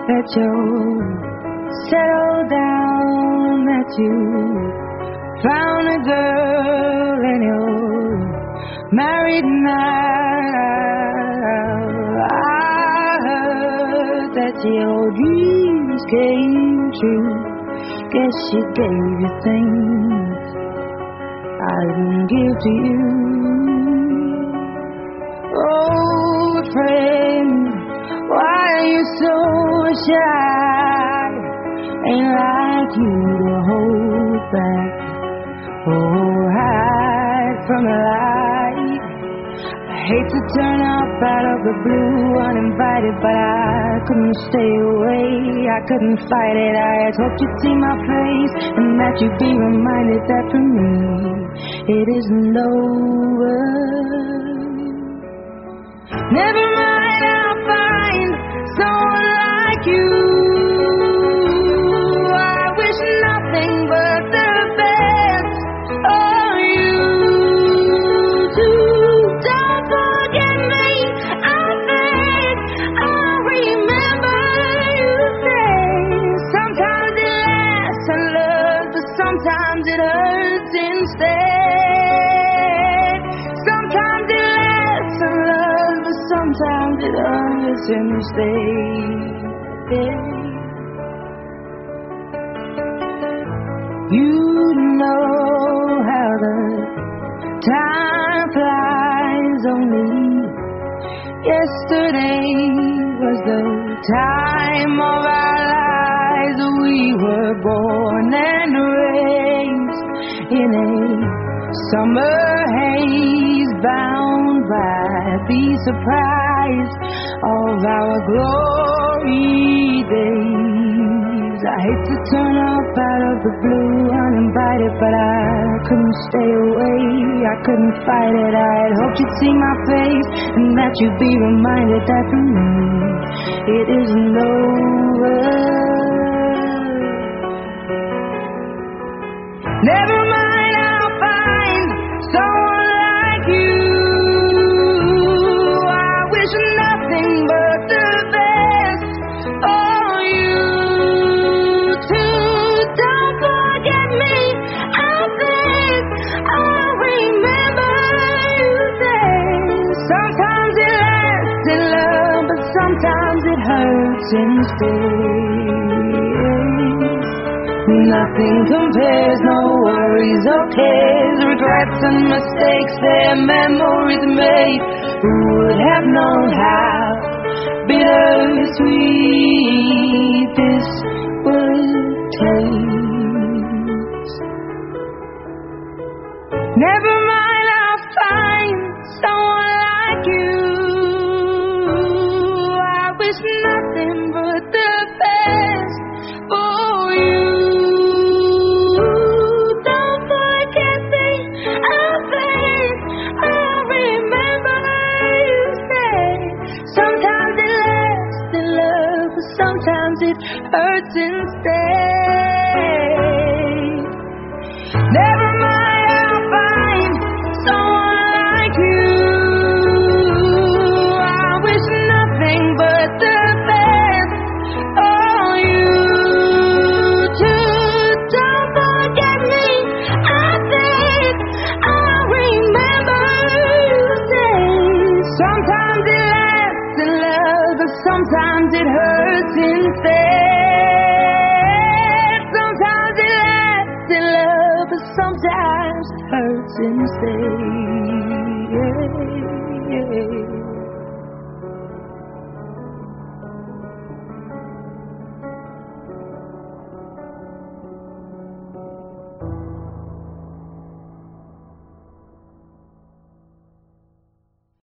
that you'll settle down, that you found a girl and you're married now. I heard that your dreams came true. Guess she gave you things I didn't give to you. Oh, friend, why are you so shy? Ain't like you to hold back or hide from the light. I hate to turn up out of the blue uninvited, but I couldn't stay away, I couldn't fight it. I had hoped you'd see my face and that you'd be reminded that for me it isn't over. Never mind, I'll find someone like you. I wish nothing but the best for you too. Don't forget me, I beg. I remember you say sometimes it lasts in love, but sometimes it hurts instead. Sometimes it lasts in love, but sometimes it hurts instead. You know how the time flies. Only yesterday was the time of our lives. We were born and raised in a summer haze, bound by the surprise of our glory days. I hate to turn up out of the blue uninvited, but I couldn't stay away, I couldn't fight it. I had hoped you'd see my face and that you'd be reminded that for me it isn't over. Never mind, I'll find someone like you. I wish nothing but the best for you too. Don't forget me, I beg. I remember you say sometimes it lasts in love, but sometimes it hurts instead. Nothing compares, no worries or cares, regrets and mistakes, their memories made. Who would have known how bittersweet this would taste? Never mind, I'll find someone like you. I wish nothing but the best for you. Sometimes it hurts instead. Never mind, I'll find someone like you. I wish nothing but the best for you too. Don't forget me, I beg. I remember you say sometimes it lasts in love, but sometimes it hurts instead. Sometimes it lasts in love, but sometimes it hurts instead.